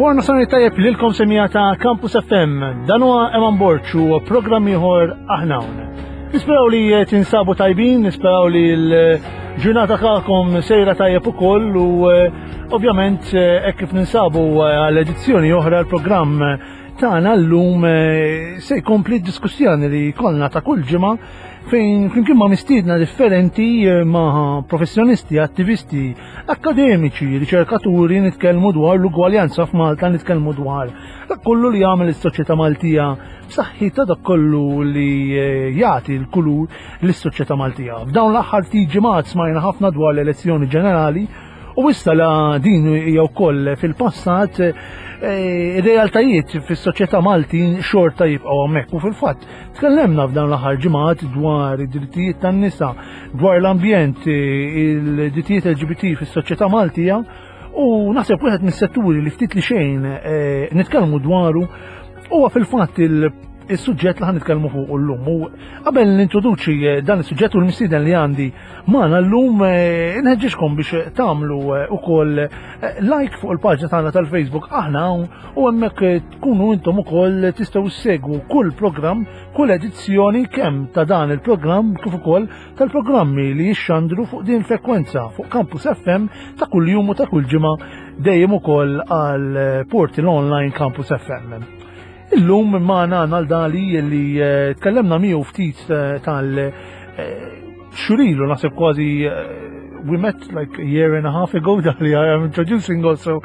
War Nasani tajjeb lilkom semija ta' Campus FM, dan huwa Eman Borċu, programm ieħor aħna hawn. Nisperaw li tinsabu tajbin, nisperaw li l-ġurnata tagħkom sejra tajjeb ukoll u ovvjament hekk kif ninsabu għall-edizzjoni oħra l-programm tagħna llum se jkompli diskussjoni li kollna ta' kull ġimgħa fejn flimkien ma' mistiedna differenti ma' professjonisti, attivisti, akademiċi, riċerkaturi nitkellmu dwar l-ugwaljanza f'Malta, nitkellmu dwar dak kollu li jagħmel is-soċjetà Maltija b'saħħitha dak kollu li jagħti l-kulur lis-soċjetà Maltija. F'dawn l-aħħar ftit ġimgħat smajna ħafna dwar l-elezzjoni ġenerali u issa la din hija wkoll fil-passat ir-realtajiet fis-soċjetà Maltin xorta jibqgħu hemmhekk u fil-fatt tkellemna f'dawn l-aħħar ġimgħat dwar id-drittijiet tan-nisa, dwar l-ambjent, il-drittijiet LGBT fis-soċjetà Maltija u naħseb wieħed mis-setturi li ftit li xejn nitkellmu dwaru huwa fil-fatt il-suġġett li ħan nitkellmu fuq llum. U qabel nintroduċi dan is-suġġett u l-mistieden li għandi magħna llum nħeġġixkom biex tagħmlu ukoll like fuq il-paġna tagħna tal-Facebook aħna u hemmhekk tkunu intom ukoll tistgħu ssegwu kull programm, kull edizzjoni kemm ta' dan il-programm kif ukoll tal-programmi li jixxandru fuq din il-frekwenza fuq Campus FM ta' kull jum u ta' kull ġimgħa dejjem ukoll għal portal online Campus FM. Illum maħna għal-dali li tkellemna miegħu ftit tal-xurilu nasib kważi we met like a year and a half ago. Dali, I am introducing also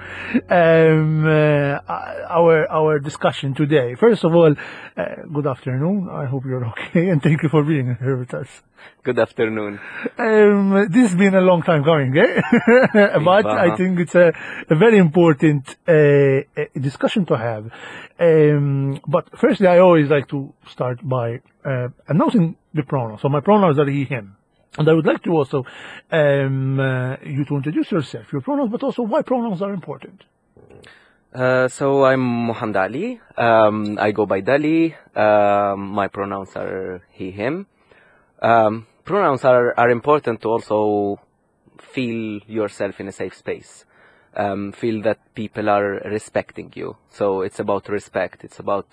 our discussion today. First of all, good afternoon. I hope you're okay and thank you for being here with us. Good afternoon. This has been a long time coming, eh? But I think it's a very important discussion to have. But firstly, I always like to start by announcing the pronouns. So my pronouns are he, him. And I would like to also you to introduce yourself, your pronouns, but also why pronouns are important. So I'm Mohammed Ali. I go by Dali. My pronouns are he, him. Pronouns are important to also feel yourself in a safe space. Feel that people are respecting you. So it's about respect. It's about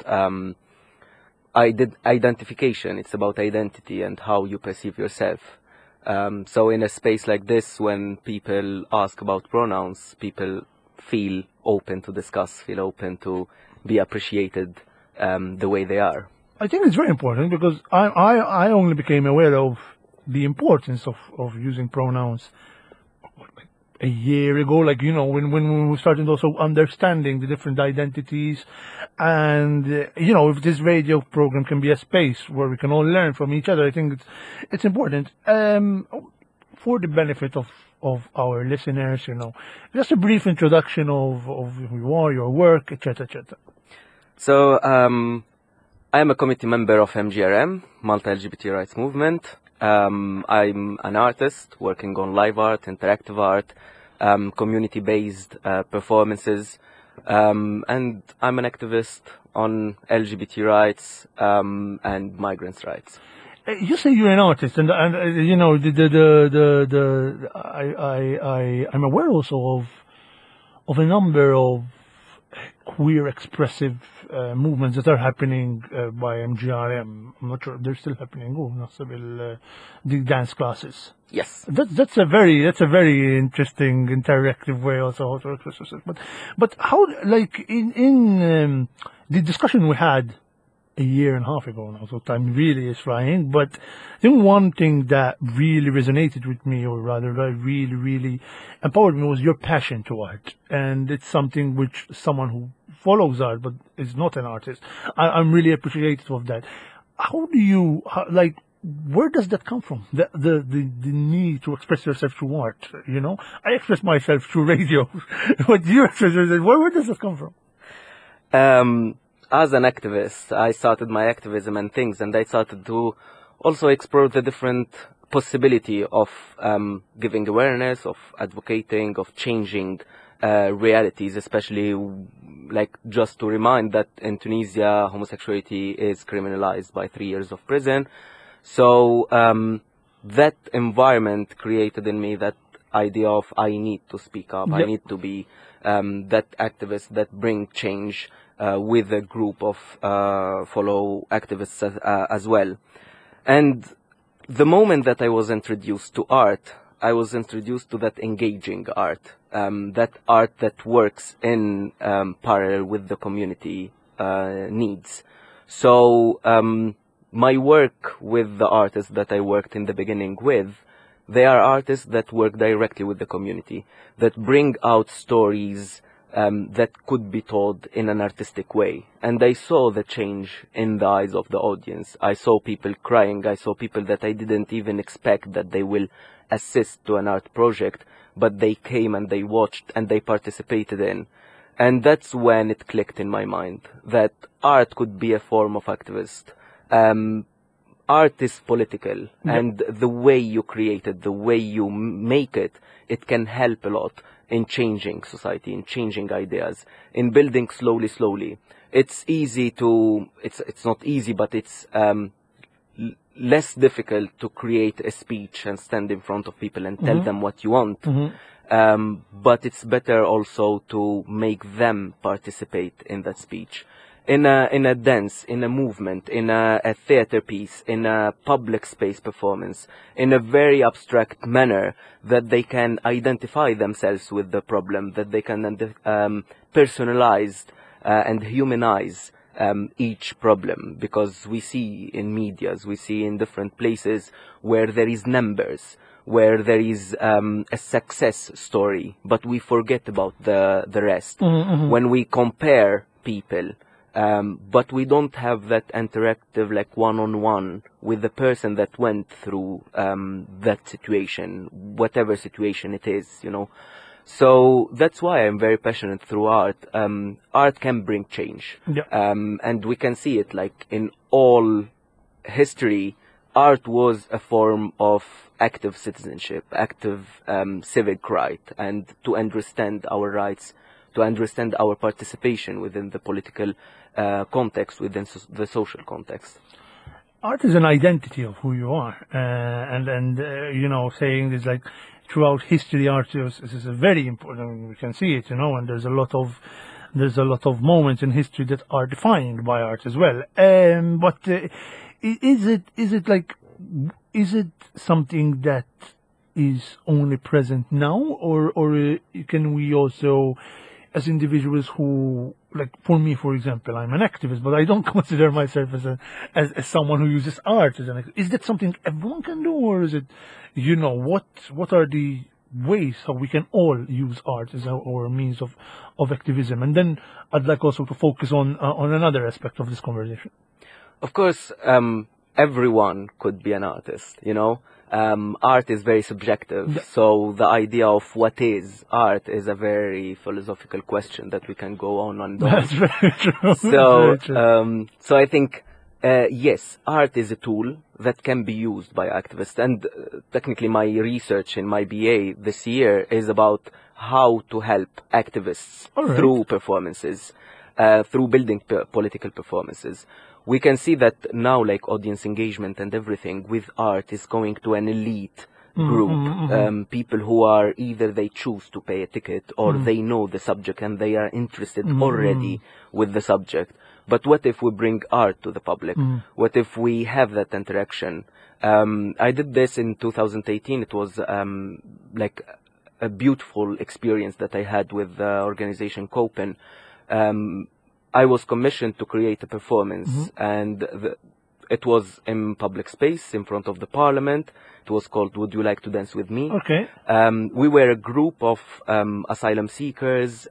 identification. It's about identity and how you perceive yourself. So in a space like this, when people ask about pronouns, people feel open to discuss, feel open to be appreciated the way they are. I think it's very important because I only became aware of the importance of using pronouns a year ago, like, you know, when we started also understanding the different identities and, you know, if this radio program can be a space where we can all learn from each other, I think it's important. For the benefit of our listeners, you know, just a brief introduction of who you are, your work, etc., etc. So, I am a committee member of MGRM, Malta LGBT Rights Movement. I'm an artist working on live art, interactive art, community-based performances, and I'm an activist on LGBT rights and migrants' rights. You say you're an artist, and you know I'm aware also of a number of queer expressive movements that are happening by MGRM. I'm not sure if they're still happening. The dance classes. Yes. That's a very interesting interactive way also to express it. But how, like in the discussion we had a year and a half ago now, so time really is flying, but I think one thing that really resonated with me, or rather that really empowered me, was your passion to art. And it's something which someone who follows art but is not an artist, I'm really appreciative of that. How do you, like, where does that come from? The need to express yourself through art, you know? I express myself through radio, but you express yourself, where does that come from? As an activist, I started my activism and things, and I started to also explore the different possibility of giving awareness, of advocating, of changing realities, especially like just to remind that in Tunisia, homosexuality is criminalized by 3 years of prison. So that environment created in me that idea of I need to speak up, I need to be that activists that bring change with a group of fellow activists as well. And the moment that I was introduced to art, I was introduced to that engaging art, that art that works in parallel with the community needs. So my work with the artists that I worked in the beginning with, they are artists that work directly with the community, that bring out stories that could be told in an artistic way. And I saw the change in the eyes of the audience. I saw people crying. I saw people that I didn't even expect that they will assist to an art project, but they came and they watched and they participated in. And that's when it clicked in my mind that art could be a form of activist. Art is political, and the way you create it, the way you make it, it can help a lot in changing society, in changing ideas, in building slowly. It's easy to, it's not easy, but it's less difficult to create a speech and stand in front of people and tell them what you want. But it's better also to make them participate in that speech. In a dance, in a movement, in a theater piece, in a public space performance, in a very abstract manner, that they can identify themselves with the problem, that they can personalize and humanize each problem. Because we see in medias, we see in different places where there is numbers, where there is a success story, but we forget about the rest. When we compare people, but we don't have that interactive, like one-on-one with the person that went through that situation, whatever situation it is, you know. So that's why I'm very passionate through art. Art can bring change. And we can see it like in all history. Art was a form of active citizenship, active civic right, and to understand our rights, to understand our participation within the political context, within the social context. Art is an identity of who you are, and you know, saying this like throughout history, art is a very important. We can see it, you know, and there's a lot of moments in history that are defined by art as well. But is it something that is only present now, or can we also, as individuals who, like for me, for example, I'm an activist, but I don't consider myself as someone who uses art as an activist. Is that something everyone can do, or is it, you know, what are the ways how we can all use art as our means of activism? And then I'd like also to focus on another aspect of this conversation. Of course, everyone could be an artist, you know. Art is very subjective, so the idea of what is art is a very philosophical question that we can go on and on. That's very true. So I think, yes, art is a tool that can be used by activists. And technically my research in my BA this year is about how to help activists through performances, through building political performances. We can see that now, like audience engagement and everything with art is going to an elite group, people who are either they choose to pay a ticket or they know the subject and they are interested already with the subject. But what if we bring art to the public? What if we have that interaction? I did this in 2018. It was like a beautiful experience that I had with the organization Copen. I was commissioned to create a performance, and it was in public space in front of the parliament. It was called Would You Like to Dance With Me? Okay. We were a group of asylum seekers,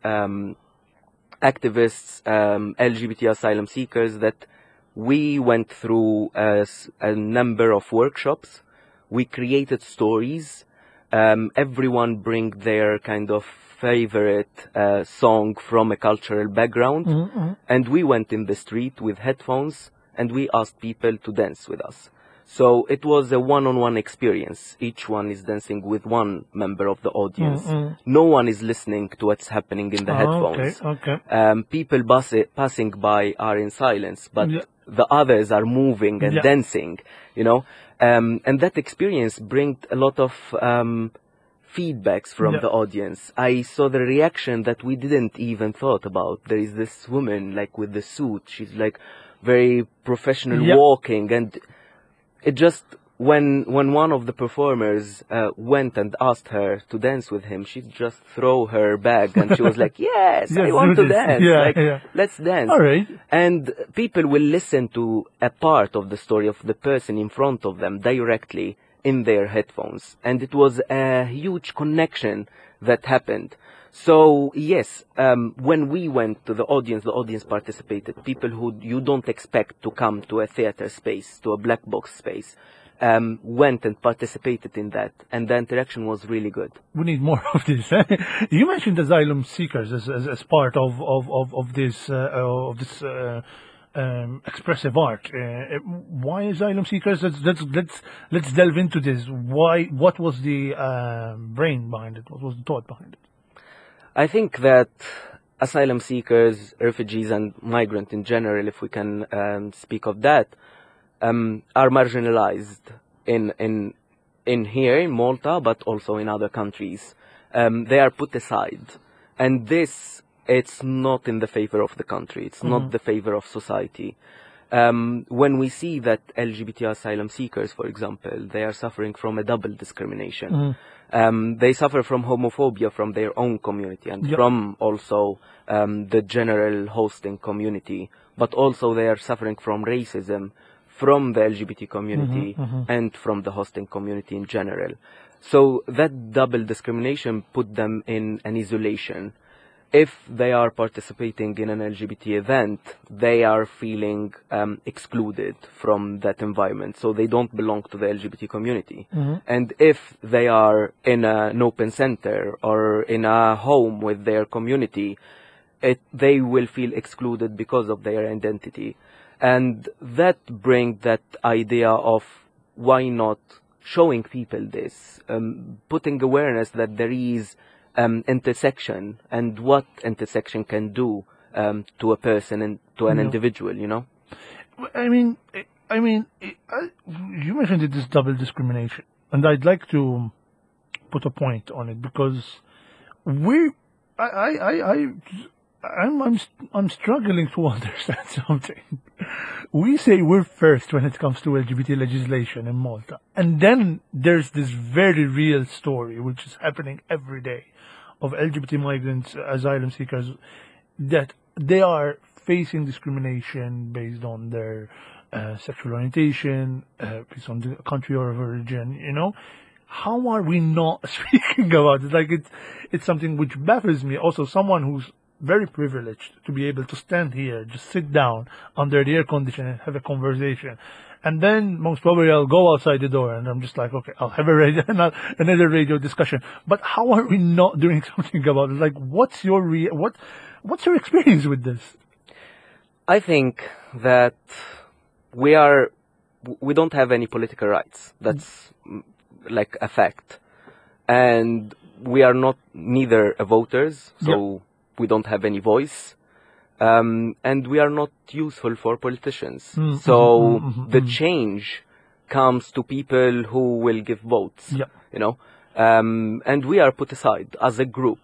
activists, LGBT asylum seekers, that we went through a number of workshops. We created stories. Everyone bring their kind of favorite song from a cultural background, and we went in the street with headphones and we asked people to dance with us. So it was a one-on-one experience. Each one is dancing with one member of the audience. No one is listening to what's happening in the headphones. People passing by are in silence, but the others are moving and dancing, you know. And that experience brings a lot of feedbacks from the audience. I saw the reaction that we didn't even thought about. There is this woman like with the suit. She's like very professional walking, and it just when one of the performers went and asked her to dance with him, she just threw her bag and she was like, yes, I want to dance. Let's dance. All right. And people will listen to a part of the story of the person in front of them directly in their headphones. And it was a huge connection that happened. So yes, when we went to the audience participated. People who you don't expect to come to a theater space, to a black box space, went and participated in that, and the interaction was really good. We need more of this. You mentioned asylum seekers as part of this expressive art. Why asylum seekers? Let's delve into this. Why? What was the brain behind it? What was the thought behind it? I think that asylum seekers, refugees, and migrants in general, if we can speak of that, are marginalized in here in Malta, but also in other countries. They are put aside, and this, it's not in the favor of the country. It's not the favor of society. When we see that LGBT asylum seekers, for example, they are suffering from a double discrimination. They suffer from homophobia from their own community and from also the general hosting community, but also they are suffering from racism from the LGBT community and from the hosting community in general. So that double discrimination put them in an isolation. If they are participating in an LGBT event, they are feeling excluded from that environment, so they don't belong to the LGBT community. And if they are in an open center or in a home with their community, they will feel excluded because of their identity. And that brings that idea of why not showing people this, putting awareness that there is intersection and what intersection can do to a person and to an individual, you know? I mean, you mentioned this double discrimination, and I'd like to put a point on it because I'm struggling to understand something. We say we're first when it comes to LGBT legislation in Malta. And then there's this very real story which is happening every day of LGBT migrants, asylum seekers, that they are facing discrimination based on their sexual orientation, based on the country of origin, you know? How are we not speaking about it? Like it's something which baffles me. Also, someone who's very privileged to be able to stand here, just sit down under the air condition and have a conversation. And then most probably I'll go outside the door and I'm just like, okay, I'll have another radio discussion. But how are we not doing something about it? Like, what's your experience with this? I think that we don't have any political rights. That's like a fact. And we are neither voters, so we don't have any voice, and we are not useful for politicians. So the change comes to people who will give votes, you know, and we are put aside as a group,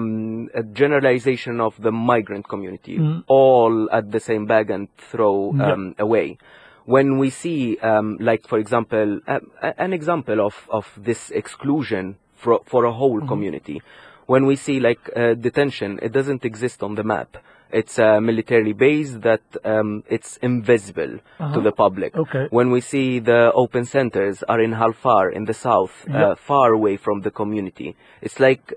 a generalization of the migrant community, all at the same bag and throw away. When we see, like, for example, an example of this exclusion for a whole community, when we see like detention, it doesn't exist on the map. It's a military base that it's invisible to the public. When we see the open centers are in Halfar in the south, far away from the community, it's like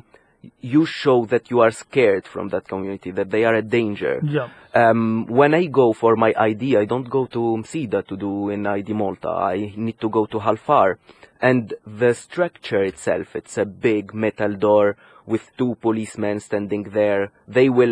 you show that you are scared from that community, that they are a danger. When I go for my ID, I don't go to Msida to do in ID Malta. I need to go to Halfar. And the structure itself, it's a big metal door with two policemen standing there. They will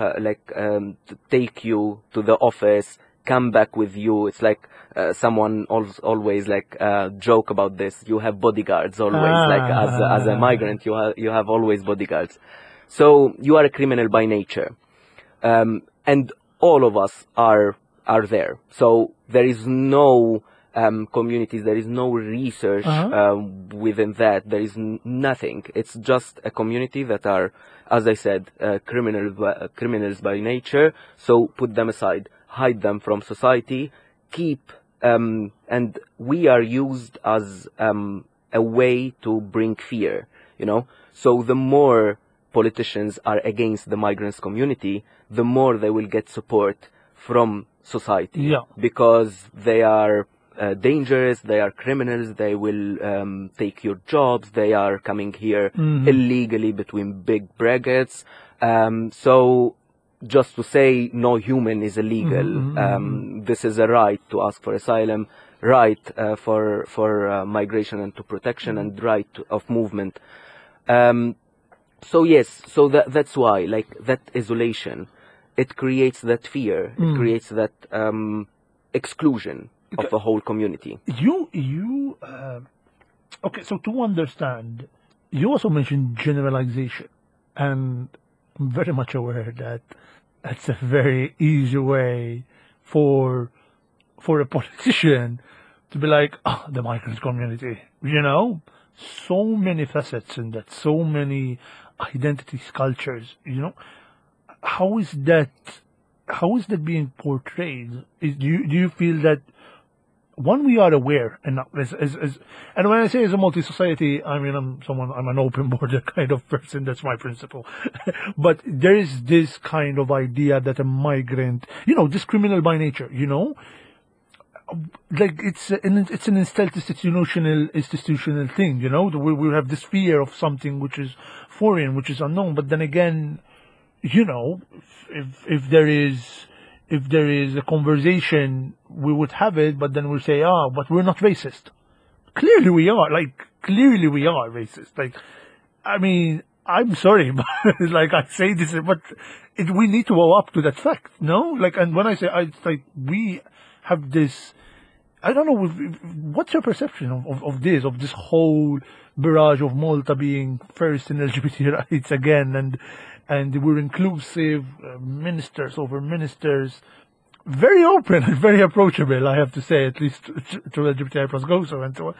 take you to the office, come back with you. It's like someone always like joke about this. You have bodyguards always, like as a migrant, you have always bodyguards. So you are a criminal by nature, and all of us are there. So there is no communities. There is no research within that. There is nothing. It's just a community that are, as I said, criminals by nature. So put them aside, hide them from society, and we are used as a way to bring fear, you know. So the more politicians are against the migrants community, the more they will get support from society, because they are dangerous, they are criminals, they will take your jobs, they are coming here illegally between big brackets. So just to say no human is illegal. This is a right to ask for asylum, right for migration and to protection, and right of movement. So yes, so that's why, like, that isolation, it creates that fear, it creates that exclusion of the whole community. Okay, so to understand, you also mentioned generalization, and I'm very much aware that that's a very easy way for a politician to be like, the migrant community, you know? So many facets in that, so many identities, cultures, you know? How is that being portrayed? Do you feel that, one, we are aware, and and when I say as a multi-society, I mean I'm an open border kind of person. That's my principle. But there is this kind of idea that a migrant, you know, this criminal by nature, you know, like it's an instilled institutional thing, you know. We have this fear of something which is foreign, which is unknown. But then again, you know, if there is a conversation, we would have it, but then we'll say, but we're not racist. Clearly we are. Like, clearly we are racist. Like, I mean, I'm sorry, but like I say this, but we need to go up to that fact, no? Like, and when I say, it's like we have this, I don't know, what's your perception of this whole barrage of Malta being first in LGBT rights again, and we're inclusive, ministers over ministers, very open and very approachable, I have to say, at least to LGBTI plus GOSO and so on.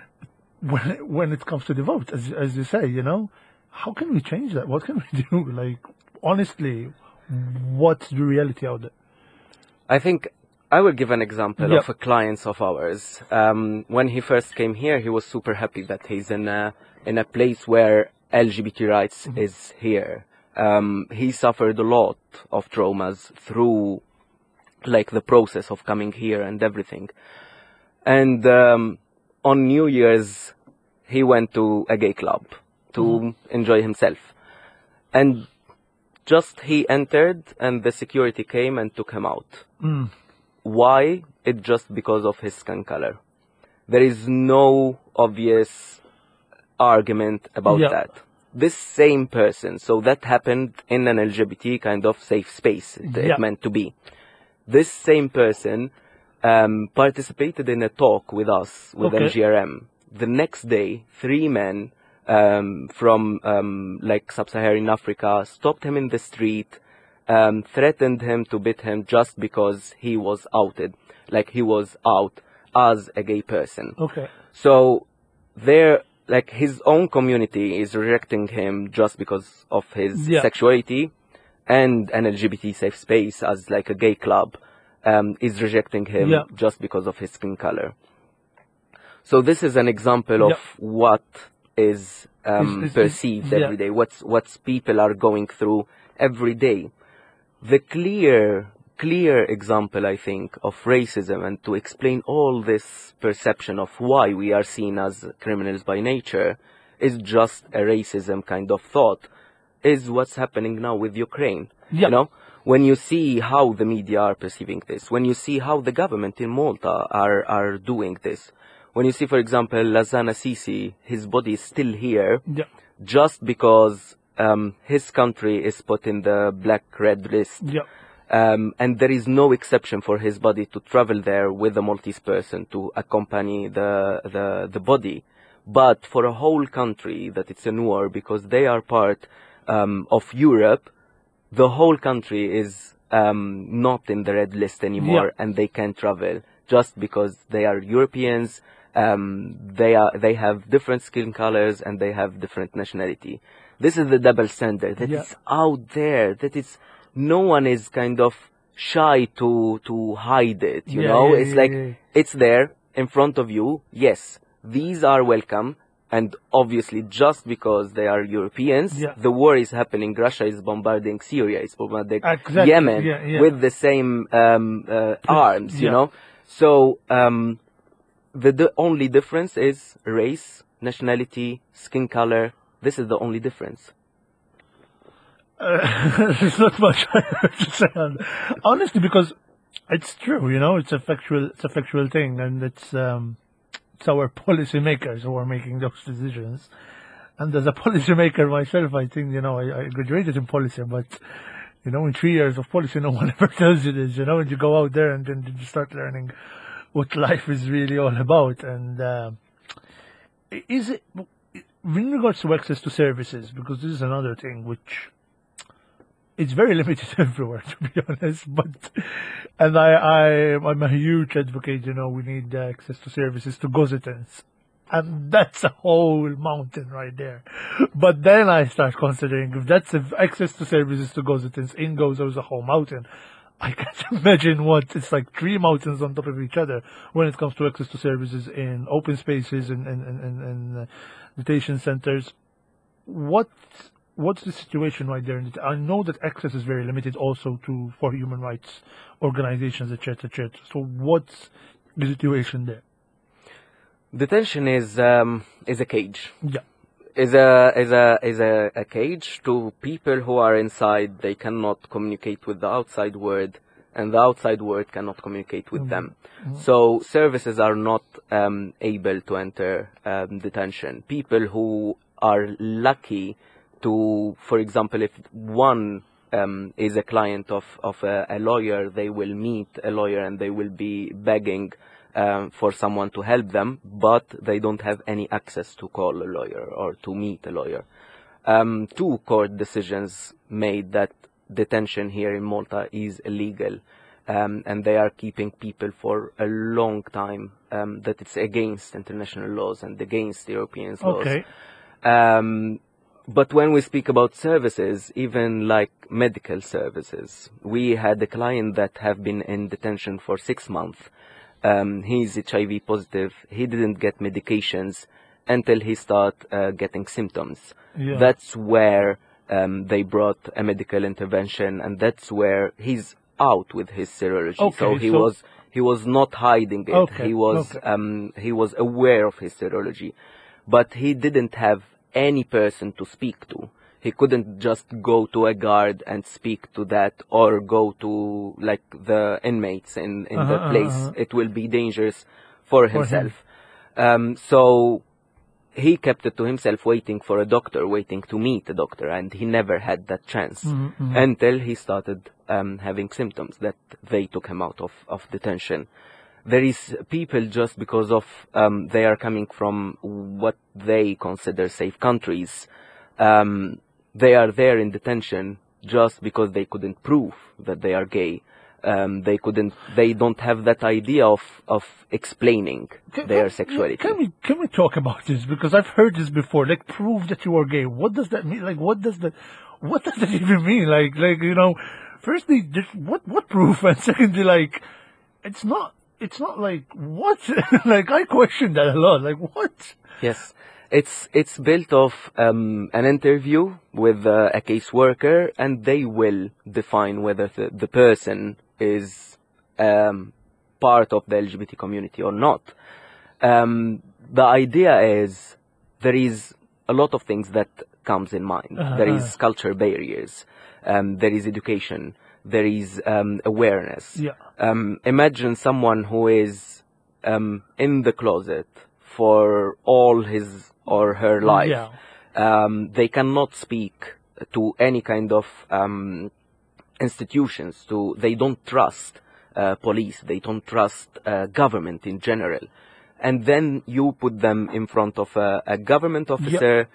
When it comes to the vote, as you say, you know, how can we change that? What can we do? Like, honestly, what's the reality out there? I think I will give an example of a client of ours. When he first came here, he was super happy that he's in a place where LGBT rights is here. He suffered a lot of traumas through, like, the process of coming here and everything. And on New Year's, he went to a gay club to enjoy himself. And just he entered, and the security came and took him out. Why? It's just because of his skin color. There is no obvious argument about that. This same person, so that happened in an LGBT kind of safe space, it meant to be. This same person participated in a talk with us, with NGRM. The next day, 3 men from like sub-Saharan Africa stopped him in the street, threatened him to beat him just because he was outed, like he was out as a gay person. So like his own community is rejecting him just because of his sexuality, and an LGBT safe space as like a gay club is rejecting him just because of his skin color. So this is an example of what is perceived every day, what's people are going through every day. The clear example, I think, of racism, and to explain all this perception of why we are seen as criminals by nature, is just a racism kind of thought, is what's happening now with Ukraine. You know, when you see how the media are perceiving this, when you see how the government in Malta are doing this, when you see, for example, Lazana Sisi, his body is still here, just because his country is put in the black-red list. And there is no exception for his body to travel there with a Maltese person to accompany the body. But for a whole country that it's in war, because they are part of Europe, the whole country is not in the red list anymore, and they can't travel. just because they are Europeans. They have different skin colors and they have different nationality. This is the double standard that is out there. No one is kind of shy to hide it. You know, it's it's there in front of you. Yes, these are welcome. And obviously, just because they are Europeans, the war is happening. Russia is bombarding Syria, is bombarding Yemen with the same arms, you know. So the only difference is race, nationality, skin color. This is the only difference. There's not much I have to say on, honestly, because it's true, you know, it's a factual thing, and it's our policymakers who are making those decisions. And as a policymaker myself, I think, you know, I graduated in policy, but, you know, in 3 years of policy, no one ever tells you this, you know, and you go out there and then you start learning what life is really all about. And is it, in regards to access to services, because this is another thing which it's very limited everywhere, to be honest. But and I'm a huge advocate. You know, we need access to services to Gozitans, and that's a whole mountain right there. But then I start considering if access to services to Gozitans in Gozo is a whole mountain. I can't imagine what it's like 3 mountains on top of each other when it comes to access to services in open spaces and detention centers. What's the situation right there? I know that access is very limited also for human rights organizations, etc., etc. So what's the situation there? Detention is a cage. Yeah. Is a cage to people who are inside. They cannot communicate with the outside world, and the outside world cannot communicate with them. So services are not able to enter detention. People who are lucky to, for example, if one is a client of a lawyer, they will meet a lawyer and they will be begging for someone to help them, but they don't have any access to call a lawyer or to meet a lawyer. 2 court decisions made that detention here in Malta is illegal, and they are keeping people for a long time, that it's against international laws and against European laws. Okay. But when we speak about services, even like medical services, we had a client that have been in detention for 6 months. He's HIV positive. He didn't get medications until he started getting symptoms. That's where they brought a medical intervention, and that's where he's out with his serology. Okay, so he was not hiding it. Okay, he was aware of his serology, but he didn't have any person to speak to. He couldn't just go to a guard and speak to that, or go to like the inmates in the place. It will be dangerous for himself. So he kept it to himself, waiting for a doctor, waiting to meet a doctor, and he never had that chance until he started having symptoms that they took him out of detention. There is people, just because of they are coming from what they consider safe countries, they are there in detention just because they couldn't prove that they are gay. They don't have that idea of explaining their sexuality. Can we talk about this? Because I've heard this before. Like, prove that you are gay. What does that mean? Like, what does that even mean? Like, you know, firstly, what proof? And secondly, like, it's not like, what? Like, I question that a lot. Like, what? Yes. It's built off an interview with a caseworker, and they will define whether the person is part of the LGBT community or not. The idea is there is a lot of things that comes in mind. There is culture barriers, there is education, there is awareness. Yeah. Imagine someone who is in the closet for all his or her life. Yeah. They cannot speak to any kind of institutions. They don't trust police. They don't trust government in general. And then you put them in front of a government officer.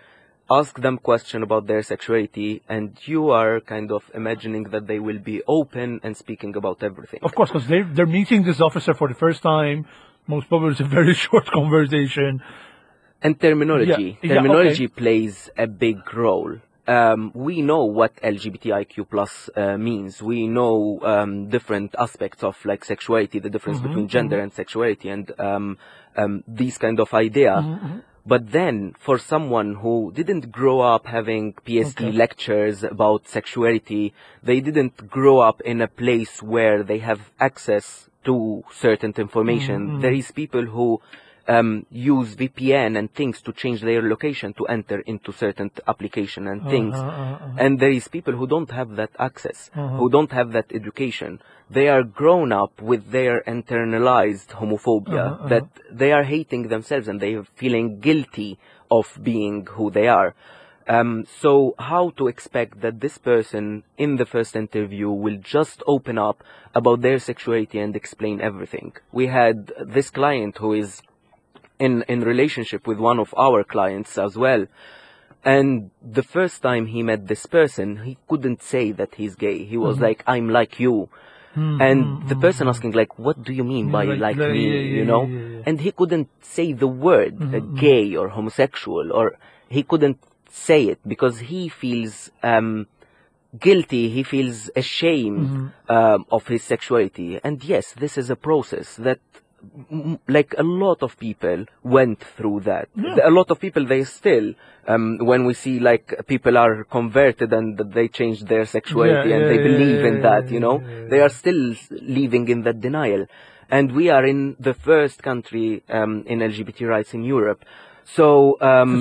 ask them question about their sexuality, and you are kind of imagining that they will be open and speaking about everything. Of course, because they're meeting this officer for the first time. Most probably it's a very short conversation. And terminology. Yeah, Terminology okay. plays a big role. We know what LGBTIQ plus means. We know different aspects of like sexuality, the difference between gender and sexuality, and these kind of idea. But then, for someone who didn't grow up having PhD lectures about sexuality, they didn't grow up in a place where they have access to certain information. There is people who use VPN and things to change their location to enter into certain application and things. And there is people who don't have that access, who don't have that education. They are grown up with their internalized homophobia, that they are hating themselves and they are feeling guilty of being who they are. So how to expect that this person in the first interview will just open up about their sexuality and explain everything? We had this client who is in relationship with one of our clients as well. And the first time he met this person, he couldn't say that he's gay. He was like, I'm like you. And the person asking like, what do you mean by like me, you know? And he couldn't say the word gay or homosexual, or he couldn't say it because he feels guilty, he feels ashamed of his sexuality. And yes, this is a process that like a lot of people went through that. A lot of people, they still, when we see like people are converted and they change their sexuality and they believe in that, you know, they are still living in that denial. And we are in the first country in LGBT rights in Europe. So,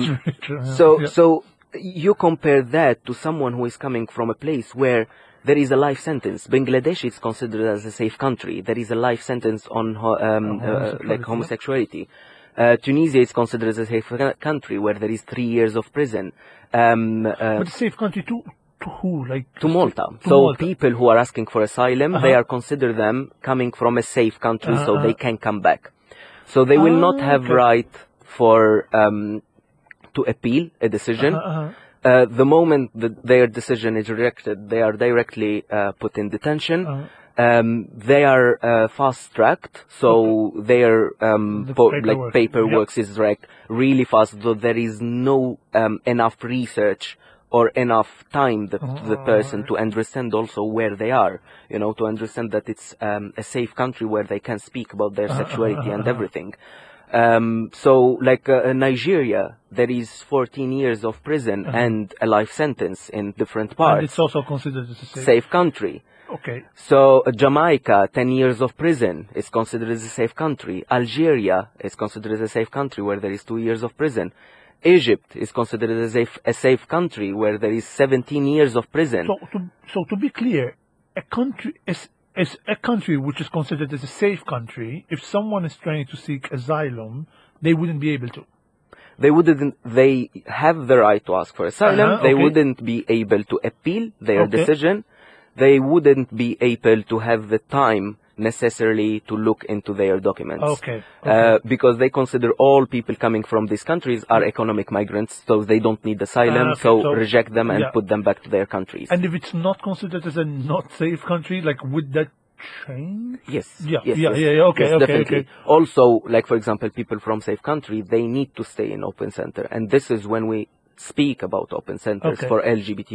so you compare that to someone who is coming from a place where there is a life sentence. Bangladesh is considered as a safe country. There is a life sentence on like homosexuality. Tunisia is considered as a safe country where there is 3 years of prison. But a safe country to who? Like to Malta. So people who are asking for asylum, they are considered them coming from a safe country, so they can come back. So they will not have right for to appeal a decision. The moment that their decision is rejected, they are directly put in detention. They are fast-tracked, so their paperwork is like really fast. Though there is no enough research or enough time to the person to understand also where they are. You know, to understand that it's a safe country where they can speak about their sexuality and everything. So, like Nigeria, there is 14 years of prison and a life sentence in different parts. And it's also considered as a safe country. Okay. So, Jamaica, 10 years of prison is considered as a safe country. Algeria is considered as a safe country where there is 2 years of prison. Egypt is considered as a safe country where there is 17 years of prison. So to be clear, a country is a country which is considered as a safe country. If someone is trying to seek asylum, they wouldn't be able to. They have the right to ask for asylum. They wouldn't be able to appeal their decision. They wouldn't be able to have the time necessarily to look into their documents. Because they consider all people coming from these countries are economic migrants, so they don't need asylum, so reject them and put them back to their countries. And if it's not considered as a not safe country, like would that change? Yes. Okay. Also, like for example, people from safe country, they need to stay in open center, and this is when we speak about open centers for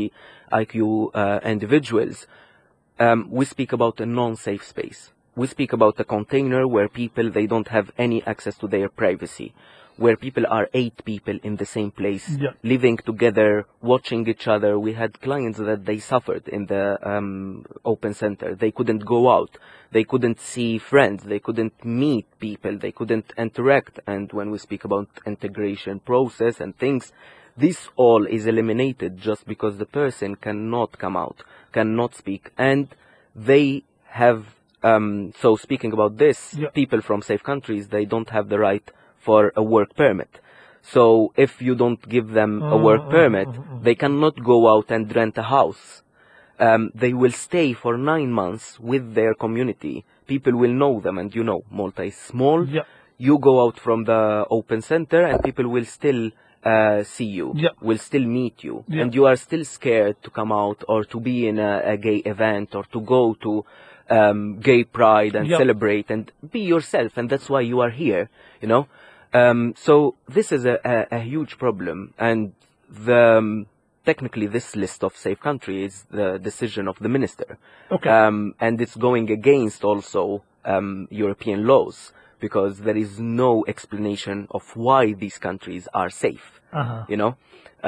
LGBTIQ individuals. We speak about a non-safe space. We speak about a container where people, they don't have any access to their privacy, where people are 8 people in the same place, living together, watching each other. We had clients that they suffered in the open center. They couldn't go out. They couldn't see friends. They couldn't meet people. They couldn't interact. And when we speak about integration process and things, this all is eliminated just because the person cannot come out, cannot speak. And they have, so speaking about this, people from safe countries, they don't have the right for a work permit. So if you don't give them a work permit, they cannot go out and rent a house. They will stay for 9 months with their community. People will know them, and you know, Malta is small. You go out from the open center and people will still see you, Yeah. will still meet you, Yeah. and you are still scared to come out or to be in a gay event or to go to gay pride and Yeah. celebrate and be yourself, and that's why you are here, you know. So this is a huge problem, and technically this list of safe countries is the decision of the minister. Okay. And it's going against also European laws, because there is no explanation of why these countries are safe, Uh-huh. you know.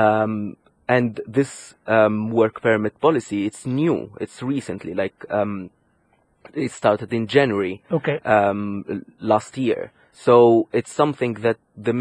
And this work permit policy, it's new, it's recently, like it started in January Okay. last year. So it's something that the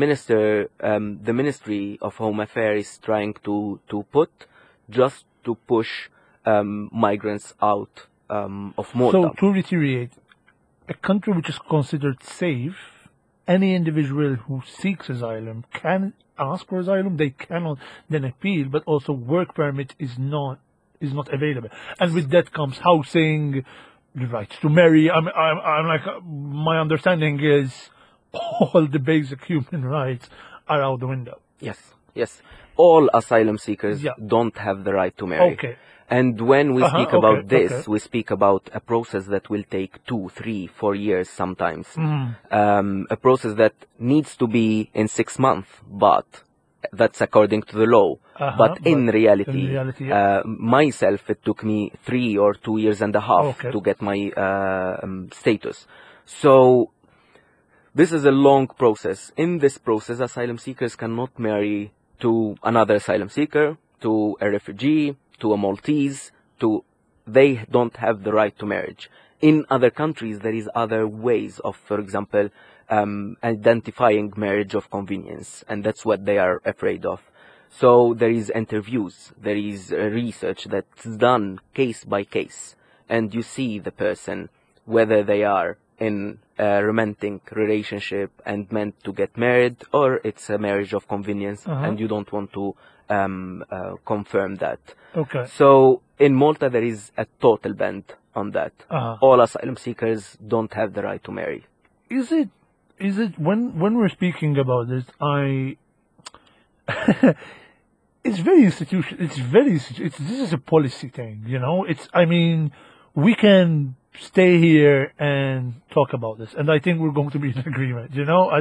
Ministry of Home Affairs is trying to put just to push migrants out of Malta. So to reiterate, a country which is considered safe, any individual who seeks asylum can ask for asylum. They cannot then appeal, but also work permit is not available. And with that comes housing, the right to marry. I'm like, my understanding is all the basic human rights are out the window. Yes, yes. All asylum seekers Yeah. don't have the right to marry. Okay. And when we speak about okay, this, okay. we speak about a process that will take 2, 3, 4 years sometimes. A process that needs to be in 6 months, but that's according to the law. But in reality, yeah. myself, it took me 3 or 2 years and a half Okay. to get my status. So this is a long process. In this process, asylum seekers cannot marry to another asylum seeker, to a refugee, to a Maltese, they don't have the right to marriage. In other countries, there is other ways of, for example, identifying marriage of convenience, and that's what they are afraid of. So there is interviews, there is research that's done case by case, and you see the person, whether they are in a romantic relationship and meant to get married, or it's a marriage of convenience, and you don't want to confirm that. Okay. So in Malta, there is a total ban on that. All asylum seekers don't have the right to marry. Is it when we're speaking about this, it's very this is a policy thing, you know. We can stay here and talk about this, and I think we're going to be in agreement, you know.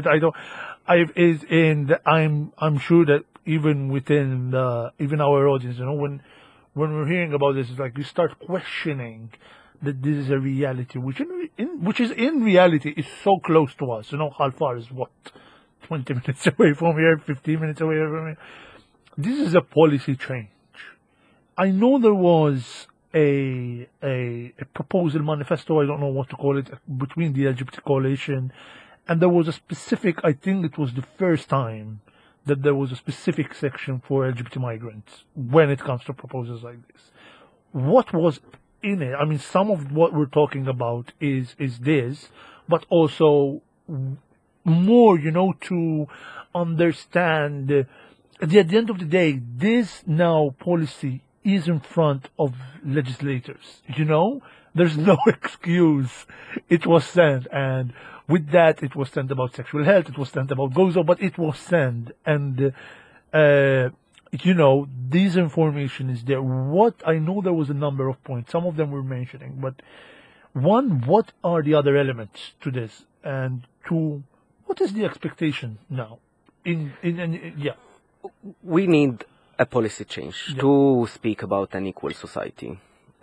I'm sure that even within even our audience, you know, when we're hearing about this, it's like you start questioning that this is a reality, which in reality is so close to us. You know, how far is what? 20 minutes away from here, 15 minutes away from here. This is a policy change. I know there was a proposal manifesto, I don't know what to call it, between the LGBT coalition, and there was a specific, I think it was the first time that there was a specific section for LGBT migrants when it comes to proposals like this. What was in it? I mean, some of what we're talking about is this, but also more, you know, to understand at the end of the day, this now policy is in front of legislators, you know? There's no excuse. It was sent, and with that, it was sent about sexual health, it was sent about Gozo, but it was sent, and, you know, this information is there. What, I know there was a number of points, some of them we're mentioning, but one, what are the other elements to this? And two, what is the expectation now? Yeah. We need a policy change to speak about an equal society.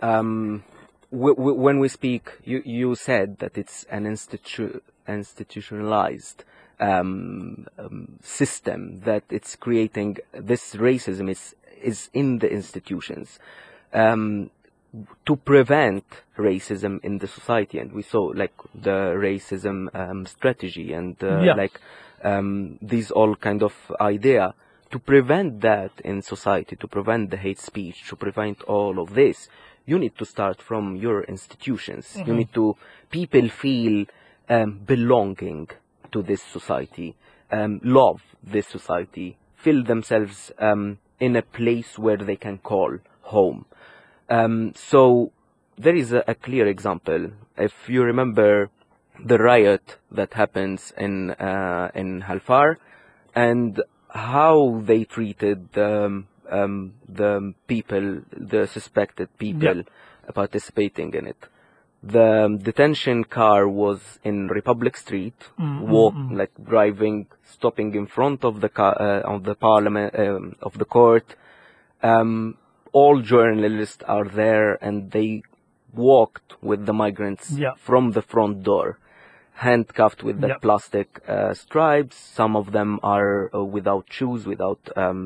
When we speak, you said that it's an institutionalized system, that it's creating this racism is in the institutions. To prevent racism in the society, and we saw like the racism strategy and these all kind of idea. To prevent that in society, to prevent the hate speech, to prevent all of this, you need to start from your institutions. You need to, people feel belonging to this society, love this society, feel themselves in a place where they can call home. So there is a clear example. If you remember the riot that happens in Halfar, and how they treated the people, the suspected people participating in it. The detention car was in Republic Street, like driving, stopping in front of the car, of the parliament, of the court. All journalists are there, and they walked with the migrants from the front door, handcuffed with the plastic stripes. Some of them are without shoes, without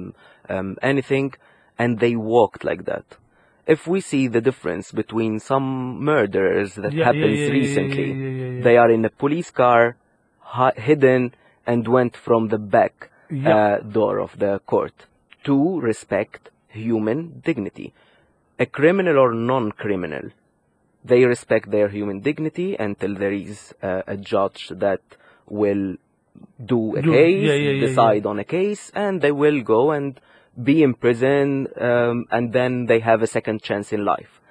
anything, and they walked like that. If we see the difference between some murders that happened recently, they are in a police car, hidden, and went from the back door of the court to respect human dignity. A criminal or non-criminal, they respect their human dignity until there is a judge that will do a case, decide on a case, and they will go and be in prison, and then they have a second chance in life.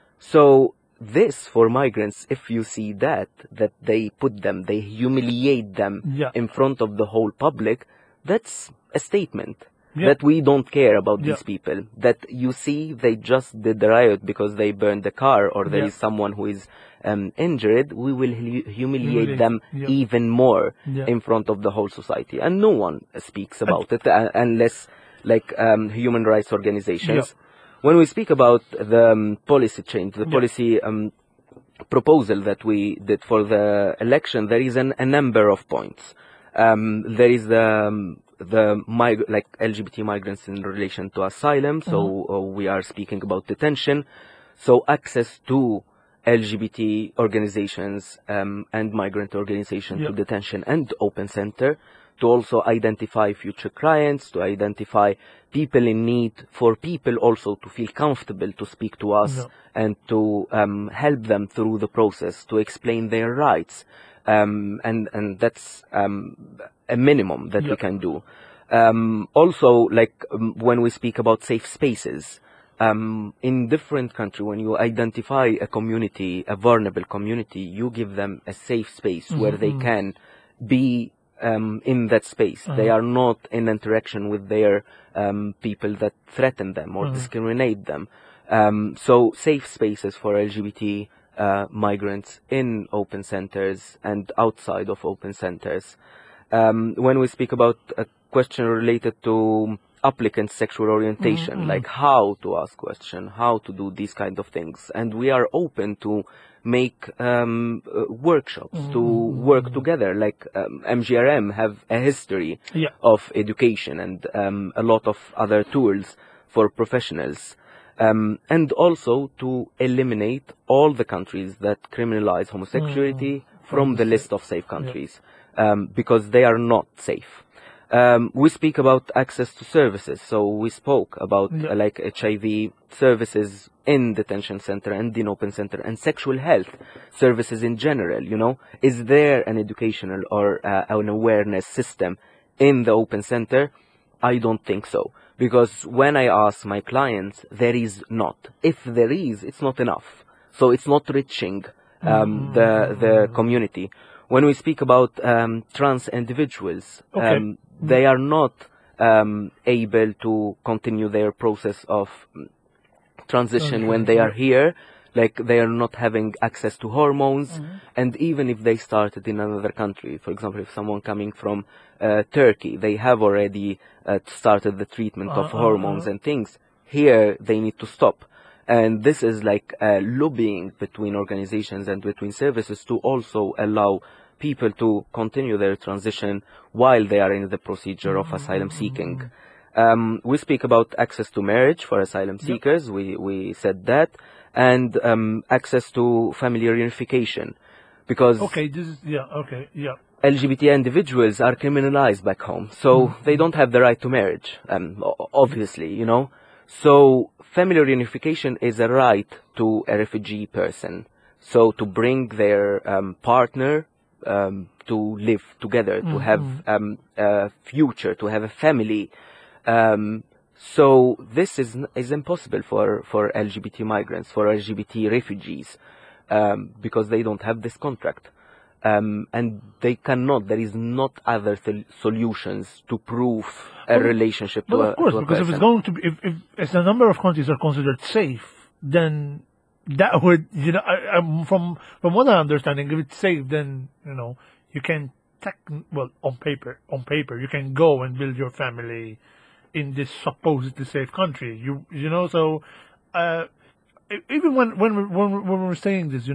So this, for migrants, if you see that they put them, they humiliate them in front of the whole public, that's a statement that we don't care about these people. That you see, they just did the riot because they burned the car, or there is someone who is injured. We will humiliate them even more in front of the whole society. And no one speaks about it unless like human rights organizations. When we speak about the policy change, the policy proposal that we did for the election, there is a number of points. There is the like LGBT migrants in relation to asylum. So we are speaking about detention. So access to LGBT organizations and migrant organizations to detention and open center, to also identify future clients, to identify people in need, for people also to feel comfortable to speak to us and to help them through the process, to explain their rights. And that's a minimum that we can do. Also, like when we speak about safe spaces, in different countries, when you identify a community, a vulnerable community, you give them a safe space where they can be in that space. They are not in interaction with their people that threaten them or discriminate them. So safe spaces for LGBT migrants in open centers and outside of open centers. When we speak about a question related to applicants' sexual orientation, like how to ask questions, how to do these kind of things, and we are open to make workshops, to work together. Like MGRM have a history of education and a lot of other tools for professionals. And also to eliminate all the countries that criminalize homosexuality from the list of safe countries, because they are not safe. We speak about access to services. So we spoke about like HIV services in detention center and in open center, and sexual health services in general. You know, is there an educational or an awareness system in the open center? I don't think so. Because when I ask my clients, there is not. If there is, it's not enough. So it's not reaching the community. When we speak about trans individuals, they are not able to continue their process of transition when they are here. Like, they are not having access to hormones. And even if they started in another country, for example, if someone coming from Turkey, they have already started the treatment of hormones and things. Here, they need to stop. And this is like lobbying between organizations and between services to also allow people to continue their transition while they are in the procedure of asylum seeking. We speak about access to marriage for asylum seekers. We said that. And access to family reunification, because LGBT individuals are criminalized back home, so they don't have the right to marriage, obviously, you know. So family reunification is a right to a refugee person, so to bring their partner to live together, to have a future, to have a family. So this is impossible for LGBT migrants, for LGBT refugees, because they don't have this contract. and they cannot. There is not other solutions to prove a relationship to Well, a of course, to a because if person. it's going to be, if the number of countries are considered safe, then that would, from what I'm understanding, if it's safe, then you can well, on paper, you can go and build your family in this supposedly safe country. So even when we're saying this,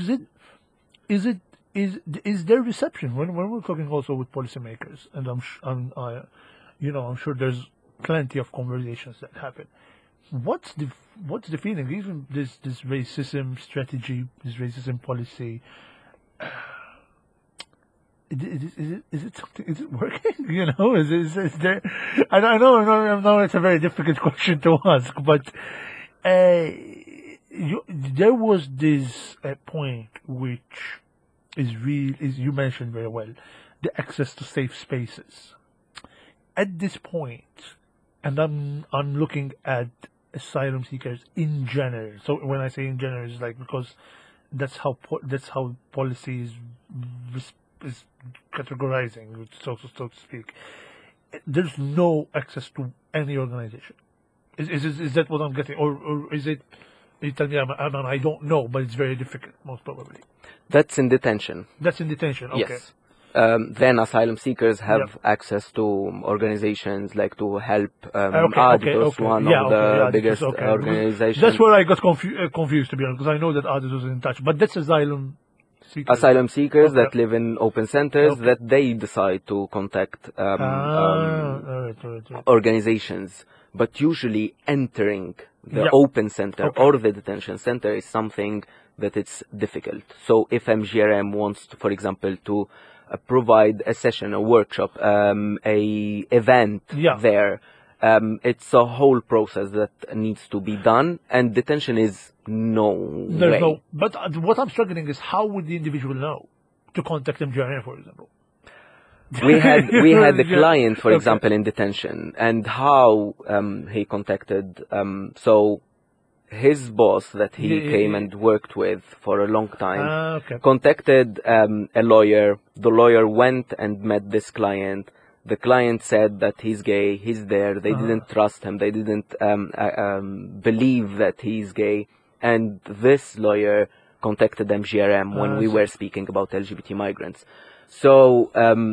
is there reception when we're talking also with policymakers, and I'm sure there's plenty of conversations that happen. What's the feeling? Even this racism strategy, this racism policy, is it something? Is it working? Is there? I know it's a very difficult question to ask, but there was this point which is you mentioned very well, the access to safe spaces. At this point, and I'm looking at asylum seekers in general. So when I say in general, it's like because that's how policy is categorizing, so to speak. There's no access to any organization. Is that what I'm getting, or is it? You tell me I don't know, but it's very difficult, most probably. That's in detention. That's in detention. Okay. Yes. Then asylum seekers have Yep. access to organizations like to help Okay. Aditus, one of the biggest organizations. That's where I got confused, to be honest, because I know that Aditus was in touch, but that's asylum seekers. Asylum seekers Okay. that live in open centers, Okay. that they decide to contact All right. organizations, but usually entering the Yep. open center Okay. or the detention center is something that it's difficult. So if MGRM wants to, for example, to provide a session, a workshop, a event Yeah. there, it's a whole process that needs to be done, and detention is There's way. no. But what I'm struggling is, how would the individual know to contact MGRN, for example? We had a Yeah. client, for Okay. example, in detention, and how he contacted. So his boss that he Yeah. came and worked with for a long time Okay. contacted a lawyer. The lawyer went and met this client. The client said that he's gay. He's there. They didn't trust him. They didn't believe that he's gay. And this lawyer contacted MGRM when we were speaking about LGBT migrants. So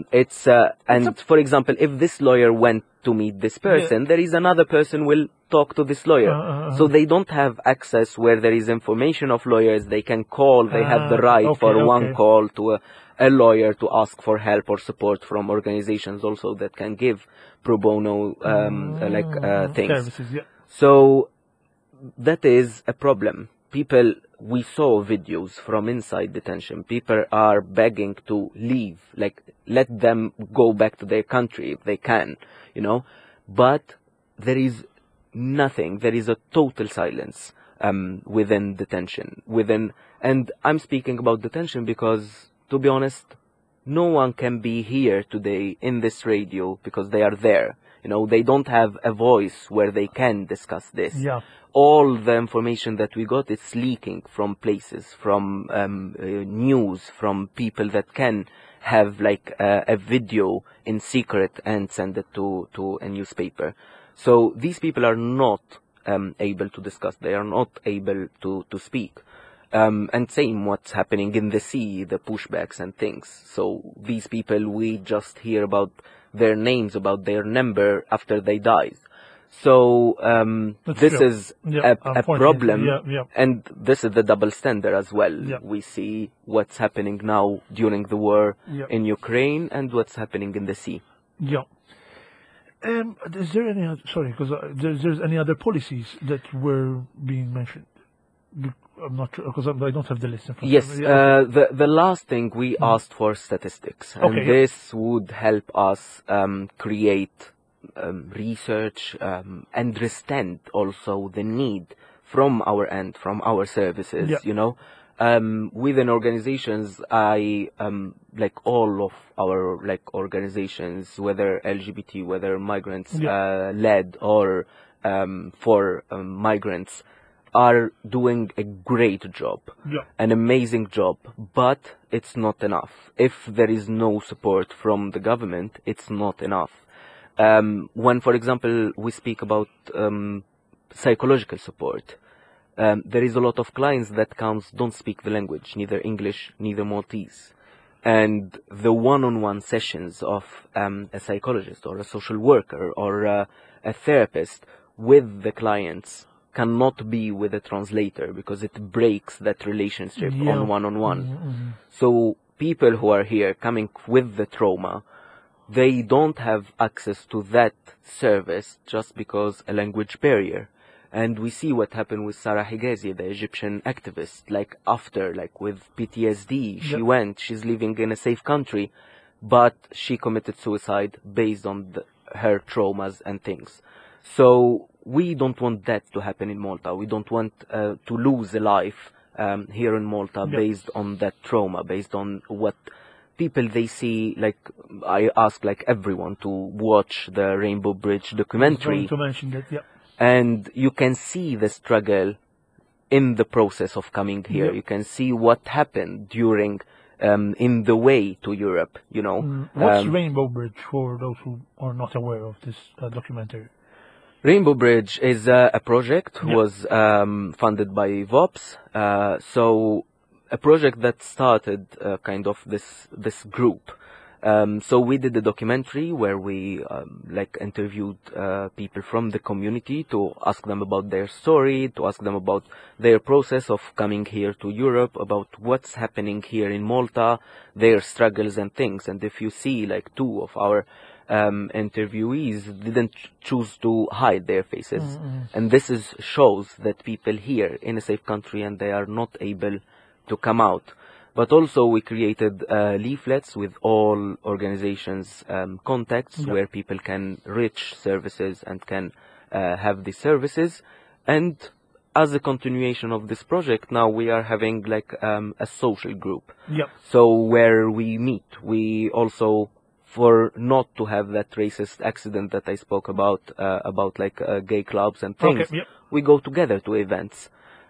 for example, if this lawyer went to meet this person, there is another person will talk to this lawyer. So they don't have access where there is information of lawyers. They can call. They have the right for one call to a lawyer to ask for help or support from organizations also that can give pro bono things. Services. Yeah. So that is a problem. We saw videos from inside detention. People are begging to leave, like let them go back to their country if they can, But there is nothing. There is a total silence within detention. And I'm speaking about detention because, to be honest, no one can be here today in this radio because they are there. They don't have a voice where they can discuss this. Yeah. All the information that we got is leaking from places, from news, from people that can have like a video in secret and send it to a newspaper. So these people are not able to discuss. They are not able to speak. And same what's happening in the sea, the pushbacks and things. So these people, we just hear about their names, about their number after they die. So this true. is a problem, and this is the double standard as well. Yeah. We see what's happening now during the war in Ukraine and what's happening in the sea. Yeah. Is there any other, sorry, because there's any other policies that were being mentioned? I'm not sure, because I don't have the list in front Yes, of me. the last thing we asked for statistics, and this would help us create research, understand also the need from our end, from our services, within organizations. I like all of our organizations, whether LGBT, whether migrants led or for migrants, are doing a great job, an amazing job, but it's not enough. If there is no support from the government, it's not enough. When, for example, we speak about psychological support, there is a lot of clients that don't speak the language, neither English, neither Maltese. And the one-on-one sessions of a psychologist or a social worker or a therapist with the clients cannot be with a translator because it breaks that relationship on one-on-one. So people who are here coming with the trauma, they don't have access to that service just because a language barrier. And we see what happened with Sarah Higazi, the Egyptian activist, with PTSD. She's living in a safe country, but she committed suicide based on her traumas and things. So we don't want that to happen in Malta. We don't want to lose a life here in Malta based on that trauma, based on what people they see. I ask everyone to watch the Rainbow Bridge documentary. I was going to mention that, And you can see the struggle in the process of coming here. You can see what happened during, in the way to Europe, you know. What's Rainbow Bridge for those who are not aware of this documentary? Rainbow Bridge is a project was funded by VOPS. So a project that started kind of this group. So we did a documentary where we interviewed people from the community to ask them about their story, to ask them about their process of coming here to Europe, about what's happening here in Malta, their struggles and things. And if you see two of our interviewees didn't choose to hide their faces. And this shows that people here in a safe country and they are not able to come out. But also we created leaflets with all organizations' contacts where people can reach services and can have these services. And as a continuation of this project, now we are having a social group. So where we meet, we also, for not to have that racist accident that I spoke about gay clubs and things, we go together to events.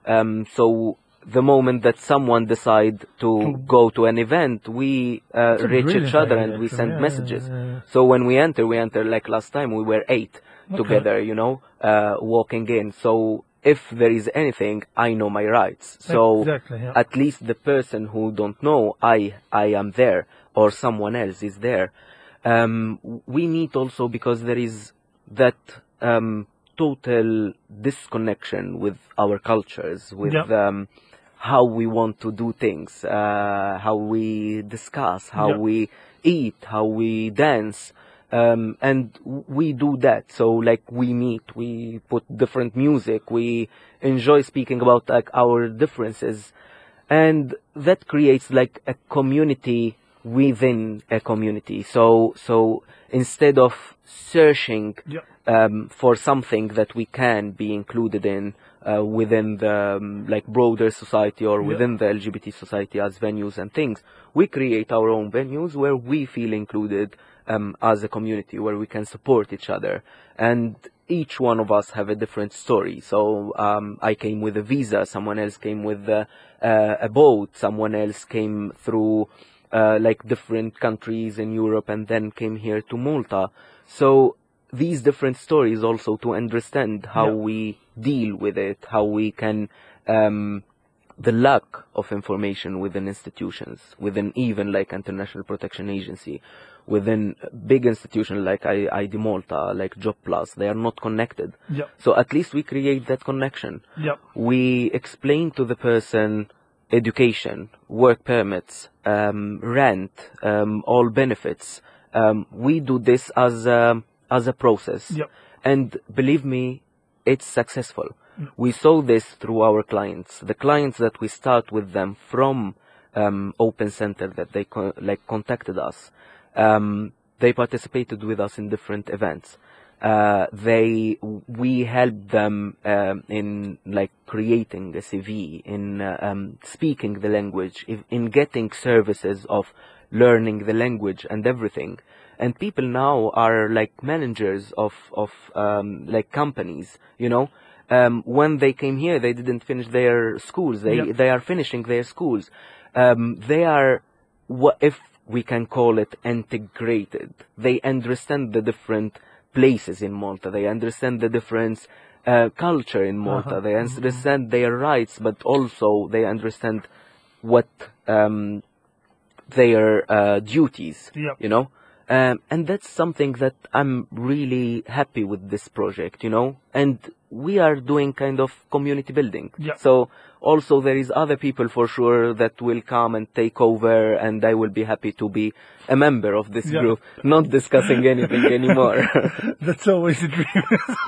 So the moment that someone decide to go to an event, we reach each other and we send messages. So when we enter like last time, we were 8 together, you know, walking in. So if there is anything, I know my rights. So at least the person who don't know, I am there or someone else is there. We need also because there is that total disconnection with our cultures, with how we want to do things, how we discuss, how we eat, how we dance. And we do that. So we meet, we put different music, we enjoy speaking about our differences. And that creates a community within a community. So instead of searching for something that we can be included in within the broader society or within the LGBT society as venues and things, we create our own venues where we feel included as a community, where we can support each other. And each one of us have a different story. So I came with a visa, someone else came with a boat, someone else came through different countries in Europe and then came here to Malta. So these different stories also to understand how we deal with it, how we can, the lack of information within institutions, within even International Protection Agency, within big institutions like ID Malta, like Job Plus, they are not connected. So at least we create that connection. We explain to the person education, work permits, rent, all benefits. We do this as a process. And believe me, it's successful. We saw this through our clients. The clients that we start with them from Open Center that they contacted us, they participated with us in different events. We helped them in creating a CV, in speaking the language, in getting services of learning the language and everything. And people now are managers of companies, you know, When they came here, they didn't finish their schools. They are finishing their schools. They are, if we can call it, integrated. They understand the different places in Malta. They understand the different culture in Malta. They understand their rights, but also they understand what their duties, you know. And that's something that I'm really happy with this project, you know. And we are doing kind of community building. So also there is other people for sure that will come and take over, and I will be happy to be a member of this group, not discussing anything anymore. That's always a dream.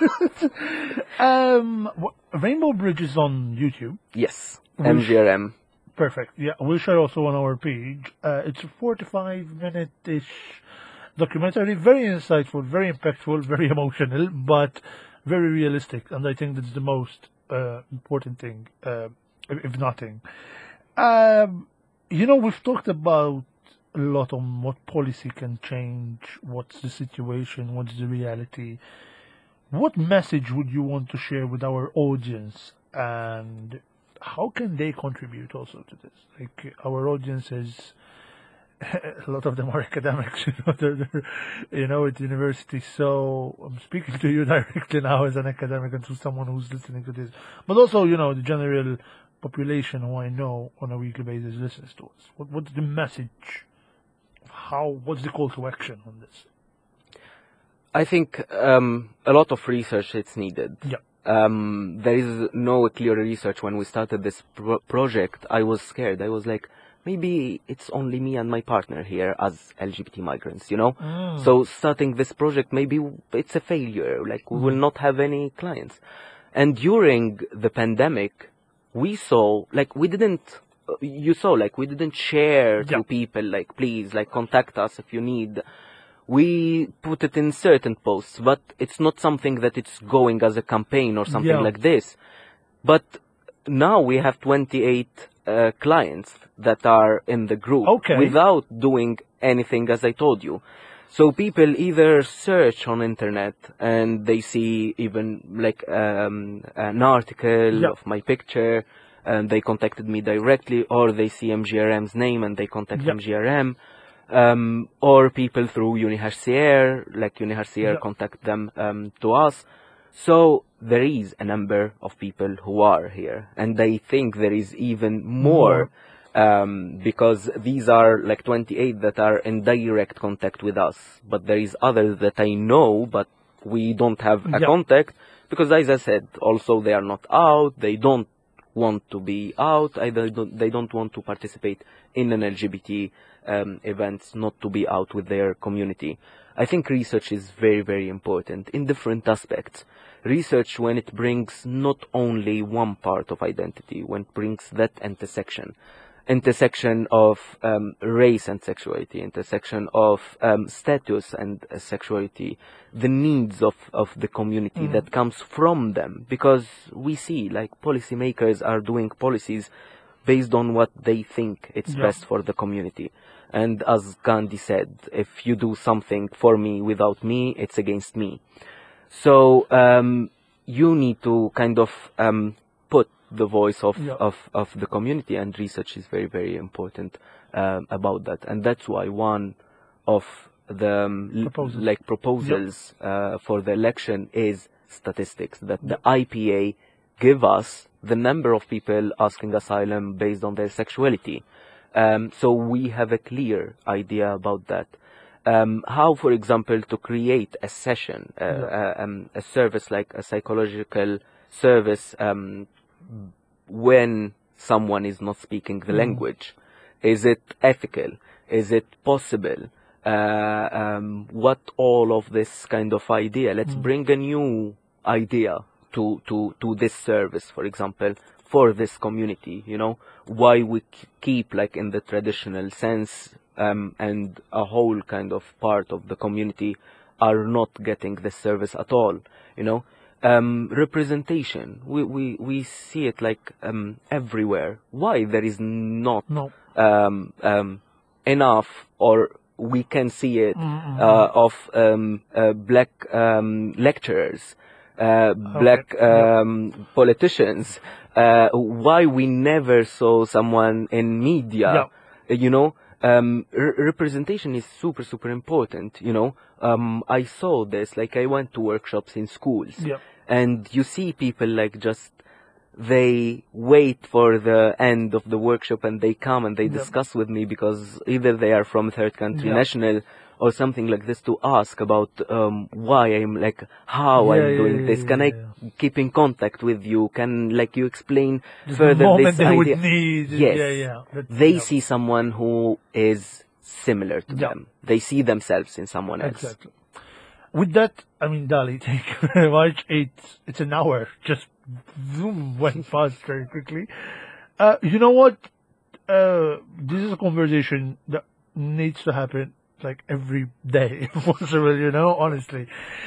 Rainbow Bridge is on YouTube. Yes, MGRM. Perfect. Yeah, we'll share also on our page. It's a 45-minute-ish documentary, very insightful, very impactful, very emotional, but very realistic. And I think that's the most important thing, if nothing. You know, we've talked about a lot on what policy can change, what's the situation, what's the reality. What message would you want to share with our audience, and how can they contribute also to this? Like, our audience is, a lot of them are academics, they're at university. So I'm speaking to you directly now as an academic and to someone who's listening to this. But also, the general population who I know on a weekly basis listens to us. What's the message? What's the call to action on this? I think a lot of research is needed. There is no clear research. When we started this project, I was scared. I was like, maybe it's only me and my partner here as LGBT migrants, So starting this project, maybe it's a failure. Like, we will not have any clients. And during the pandemic, we saw, like, we didn't share to people, like, please, like, contact us if you need. We put it in certain posts, but it's not something that it's going as a campaign or something like this. But now we have 28 clients that are in the group without doing anything, as I told you. So people either search on internet and they see even like an article of my picture, and they contacted me directly, or they see MGRM's name and they contact MGRM. Or people through UniHCR, like UniHCR contact them to us. So there is a number of people who are here, and I think there is even more, because these are like 28 that are in direct contact with us, but there is others that I know, but we don't have a contact, because as I said, also they are not out, they don't want to be out, they don't want to participate in an LGBT events, not to be out with their community. I think research is very, very important in different aspects. Research, when it brings not only one part of identity, when it brings that intersection of race and sexuality, intersection of status and sexuality, the needs of the community that comes from them. Because we see, like, policymakers are doing policies based on what they think it's best for the community. And as Gandhi said, if you do something for me without me, it's against me. So you need to kind of put the voice of the community, and research is very, very important about that. And that's why one of the proposals for the election is statistics, that the IPA give us the number of people asking asylum based on their sexuality. So we have a clear idea about that. How, for example, to create a session, a service like a psychological service when someone is not speaking the language. Is it ethical? Is it possible? What all of this kind of idea? Let's bring a new idea to this service, for example, for this community, why we keep like in the traditional sense, and a whole kind of part of the community are not getting this service at all, representation. We see it like everywhere. Why there is not enough, or we can see it of black lecturers. black politicians, why we never saw someone in media, you know. Representation is super, super important, you know. I saw this, like I went to workshops in schools, and you see people like just, they wait for the end of the workshop and they come and they discuss with me, because either they are from third country national or something like this, to ask about why I'm like, how I'm doing this. Can I keep in contact with you? Can like you explain further this idea? Would need, They see someone who is similar to them. They see themselves in someone else. Exactly. With that, I mean, Dali, thank you very much. It's an hour, just zoom went past very quickly. You know what? This is a conversation that needs to happen like every day, if possible, you know, honestly.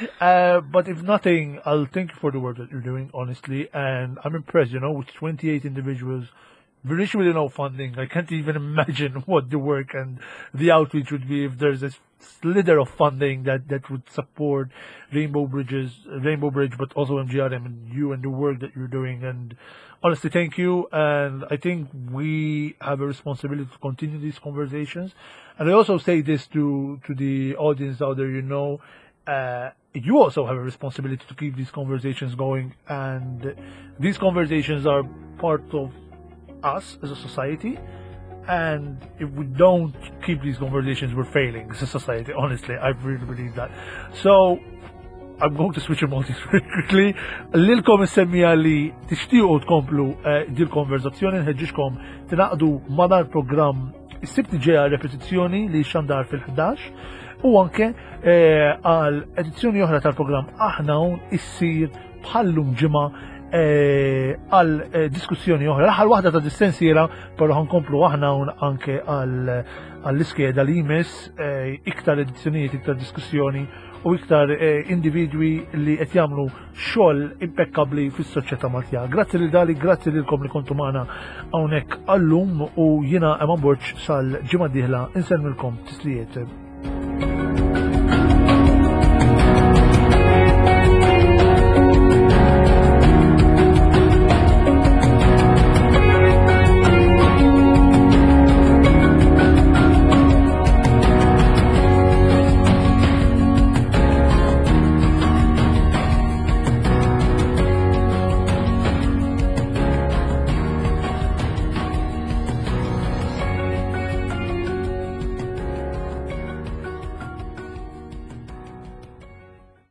But if nothing, I'll thank you for the work that you're doing, honestly. And I'm impressed, you know, with 28 individuals, virtually no funding. I can't even imagine what the work and the outreach would be if there's a slither of funding that would support Rainbow Bridge, but also MGRM and you and the work that you're doing. And honestly, thank you. And I think we have a responsibility to continue these conversations. And I also say this to the audience out there, you know, you also have a responsibility to keep these conversations going. And these conversations are part of us as a society. And if we don't keep these conversations, we're failing as a society. Honestly, I really believe that. So I'm going to switch emotions very quickly. Lilkom insemmija li tixtiequ tkomplu di l-konverzazzjoni, nħeġġixkom tinaqdu madar programm is-sibt ġejja repetizzjoni li xandar fil-11 u anke għal edizzjoni oħra tal-programm aħna hawn issir bħallum ġimgħa għal diskussjoni oħra. L-aħħar waħda ta' distensiera, però ħankomplu aħna anke għall-iskeda li jmiss iktar edizzjonijiet, iktar diskussjoni u iktar individwi li qed jagħmlu xogħol impeccabbli fis-soċjetà Maltija. Grazzi lil Dali, grazzi lilkom li kontu magħna hawnhekk għallum u jiena hemm Borċ sal-ġimgħa d-dieħla insemmilkom tislijiet